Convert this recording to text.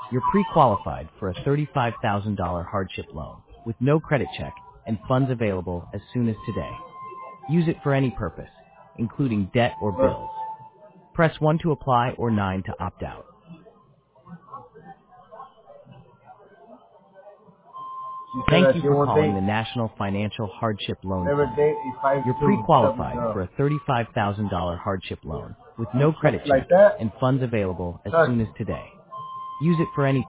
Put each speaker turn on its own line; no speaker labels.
You're pre-qualified for a $35,000 hardship loan with no credit check and funds available as soon as today. Use it for any purpose, including debt or bills. Press 1 to apply or 9 to opt out.
She said
Thank
that
you
she
for
won't
calling
date.
the National Financial Hardship Loan
Never
Center.
date if I
You're
do something
pre-qualified for
girl.
a $35,000 hardship loan with
You
no credit
like
check
that?
and funds available as
Touch
soon as
me.
today. Use it for any